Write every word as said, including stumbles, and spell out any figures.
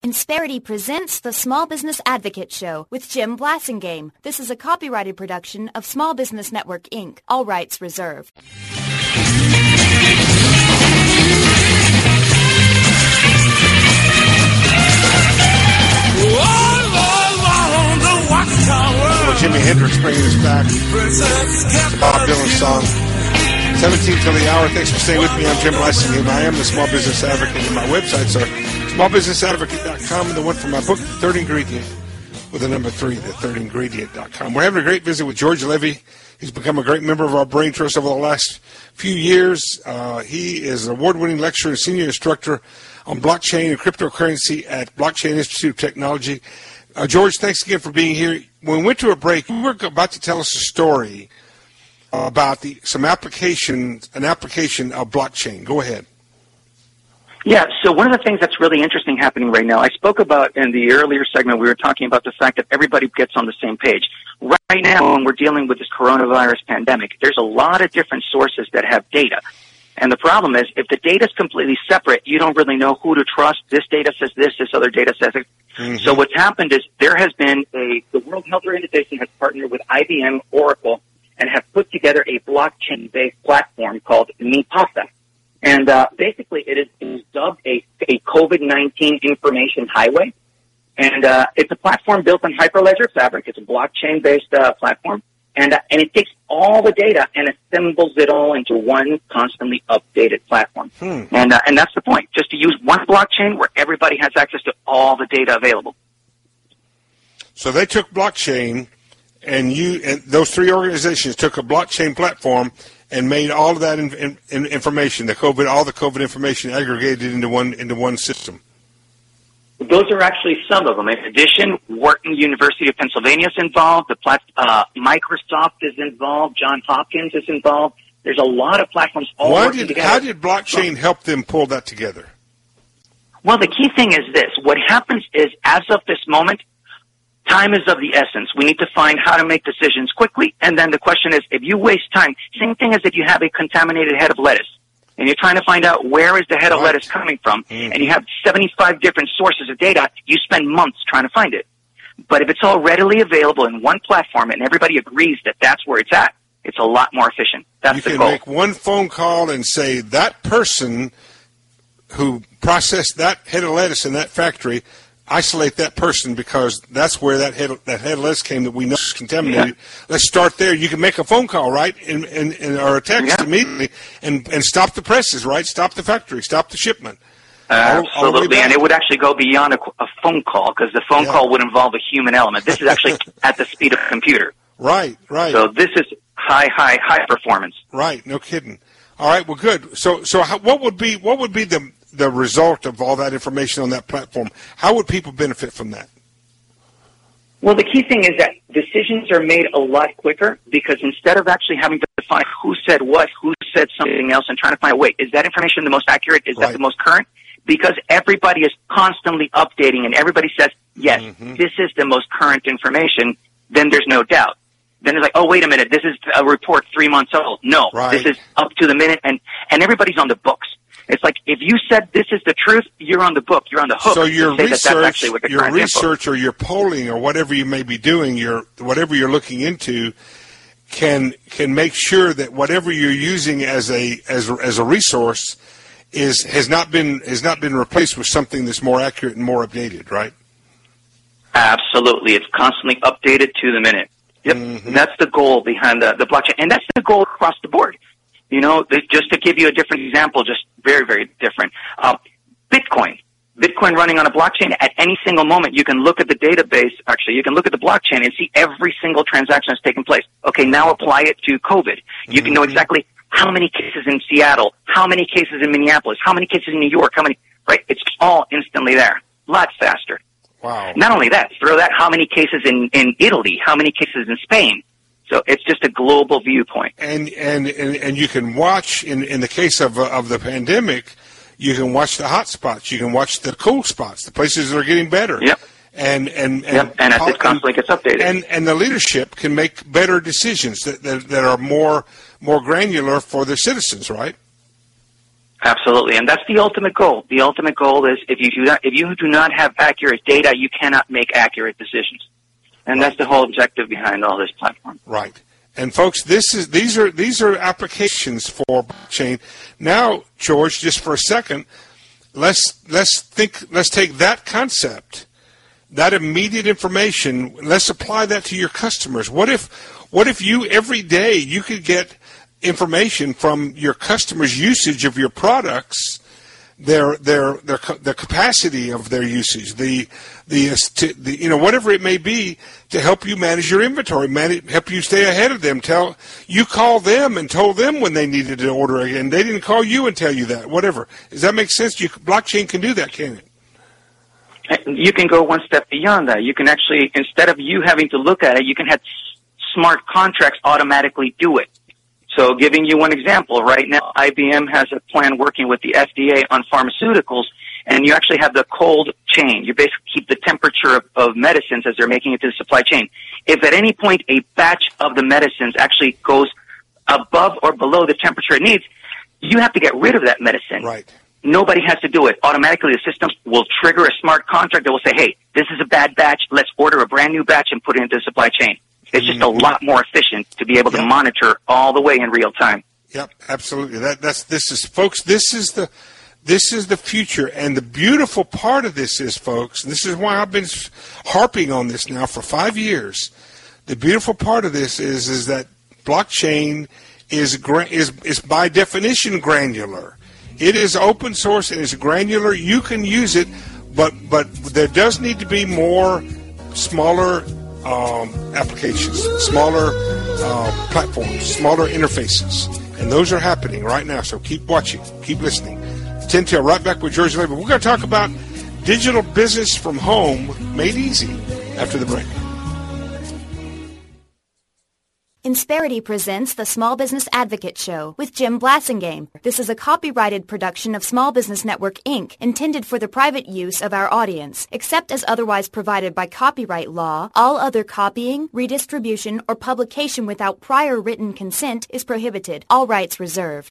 Insperity presents the Small Business Advocate Show with Jim Blasingame. This is a copyrighted production of Small Business Network, Incorporated. All rights reserved. Well, Jimi Hendrix bringing us back. Bob Dylan song. seventeen till the hour. Thanks for staying with me. I'm Jim Blasingame. I am the Small Business Advocate, and my websites are small business advocate dot com and the one for my book, The Third Ingredient, with the number three, the third ingredient dot com. We're having a great visit with George Levy. He's become a great member of our Brain Trust over the last few years. Uh, he is an award-winning lecturer and senior instructor on blockchain and cryptocurrency at Blockchain Institute of Technology. Uh, George, thanks again for being here. When we went to a break, you were about to tell us a story about the some application, an application of blockchain. Go ahead. Yeah, so one of the things that's really interesting happening right now, I spoke about in the earlier segment, we were talking about the fact that everybody gets on the same page. Right now, when we're dealing with this coronavirus pandemic, there's a lot of different sources that have data. And the problem is, if the data is completely separate, you don't really know who to trust. This data says this, this other data says it. Mm-hmm. So what's happened is there has been a, the World Health Organization has partnered with I B M, Oracle, and have put together a blockchain-based platform called MiPasa. And uh, basically, it is, it is dubbed a, a COVID nineteen information highway. And uh, it's a platform built on Hyperledger Fabric. It's a blockchain-based uh, platform. And, uh, and it takes all the data and assembles it all into one constantly updated platform. Hmm. And, uh, and that's the point, just to use one blockchain where everybody has access to all the data available. So they took blockchain, and you and those three organizations took a blockchain platform and made all of that in, in, in information, the COVID, all the COVID information aggregated into one into one system. Those are actually some of them. In addition, Wharton University of Pennsylvania is involved. The plat- uh, Microsoft is involved. Johns Hopkins is involved. There's a lot of platforms all Why working did, together. How did blockchain help them pull that together? Well, the key thing is this. What happens is, as of this moment, time is of the essence. We need to find how to make decisions quickly. And then the question is, if you waste time, same thing as if you have a contaminated head of lettuce, and you're trying to find out where is the head of right. lettuce coming from, mm-hmm. and you have seventy-five different sources of data, you spend months trying to find it. But if it's all readily available in one platform and everybody agrees that that's where it's at, it's a lot more efficient. That's you the can goal. make one phone call and say, that person who processed that head of lettuce in that factory, isolate that person because that's where that head, that head of lettuce came that we know is contaminated. Yeah. Let's start there. You can make a phone call, right, and, and, and or a text yeah. immediately, and, and stop the presses, right? Stop the factory, stop the shipment. Uh, all, absolutely, all and it would actually go beyond a, a phone call because the phone yeah. call would involve a human element. This is actually at the speed of a computer. Right, right. So this is high, high, high performance. Right, no kidding. All right, well, good. So, so how, what would be what would be the the result of all that information on that platform? How would people benefit from that? Well, the key thing is that decisions are made a lot quicker because instead of actually having to define who said what, who said something else, and trying to find, wait, is that information the most accurate? Is right. that the most current? Because everybody is constantly updating and everybody says, yes, mm-hmm. this is the most current information, then there's no doubt. Then it's like, oh, wait a minute, this is a report three months old. No, right. this is up to the minute, and, and everybody's on the books. It's like if you said this is the truth, you're on the book, you're on the hook. So your to say research, that that's actually what the your research, info. or your polling, or whatever you may be doing, your whatever you're looking into, can can make sure that whatever you're using as a as as a resource is has not been has not been replaced with something that's more accurate and more updated, right? Absolutely, it's constantly updated to the minute. Yep, mm-hmm. That's the goal behind the, the blockchain, and that's the goal across the board. You know, just to give you a different example, just very, very different. Uh, Bitcoin. Bitcoin running on a blockchain, at any single moment, you can look at the database, actually, you can look at the blockchain and see every single transaction that's taken place. Okay, now apply it to COVID. You mm-hmm. can know exactly how many cases in Seattle, how many cases in Minneapolis, how many cases in New York, how many, right? It's all instantly there. A lot faster. Wow. Not only that, throw that how many cases in, in Italy, how many cases in Spain. So it's just a global viewpoint. And and, and, and you can watch, in, in the case of, uh, of the pandemic, you can watch the hot spots. You can watch the cool spots, the places that are getting better. Yep. And and and, yep. and as it constantly gets updated. And and the leadership can make better decisions that that, that are more more granular for the citizens, right? Absolutely, and that's the ultimate goal. The ultimate goal is if you do not, if you do not have accurate data, you cannot make accurate decisions, and right. That's the whole objective behind all this platform. Right. And folks, this is these are these are applications for blockchain. Now, George, just for a second, let's let's think. Let's take that concept, that immediate information. Let's apply that to your customers. What if what if you every day you could get information from your customers' usage of your products, their their their the capacity of their usage, the the, to, the you know whatever it may be, to help you manage your inventory, manage, help you stay ahead of them. Tell you call them and told them when they needed to order again. They didn't call you and tell you that. Whatever. Does that make sense? You, blockchain can do that, can it? You can go one step beyond that. You can actually, instead of you having to look at it, you can have smart contracts automatically do it. So giving you one example, right now I B M has a plan working with the F D A on pharmaceuticals, and you actually have the cold chain. You basically keep the temperature of, of medicines as they're making it to the supply chain. If at any point a batch of the medicines actually goes above or below the temperature it needs, you have to get rid of that medicine. Right. Nobody has to do it. Automatically the system will trigger a smart contract that will say, hey, this is a bad batch, let's order a brand new batch and put it into the supply chain. It's just a lot more efficient to be able to yep. monitor all the way in real time. Yep, absolutely. That that's this is folks. This is the this is the future, and the beautiful part of this is, folks. And this is why I've been harping on this now for five years. The beautiful part of this is is that blockchain is is is by definition granular. It is open source and it's granular. You can use it, but but there does need to be more smaller. Um, applications, smaller uh, platforms, smaller interfaces, and those are happening right now. So keep watching, keep listening. ten till, right back with George Labor. We're going to talk about digital business from home made easy after the break. Insperity presents the Small Business Advocate Show with Jim Blasingame. This is a copyrighted production of Small Business Network, Incorporated, intended for the private use of our audience. Except as otherwise provided by copyright law, all other copying, redistribution, or publication without prior written consent is prohibited. All rights reserved.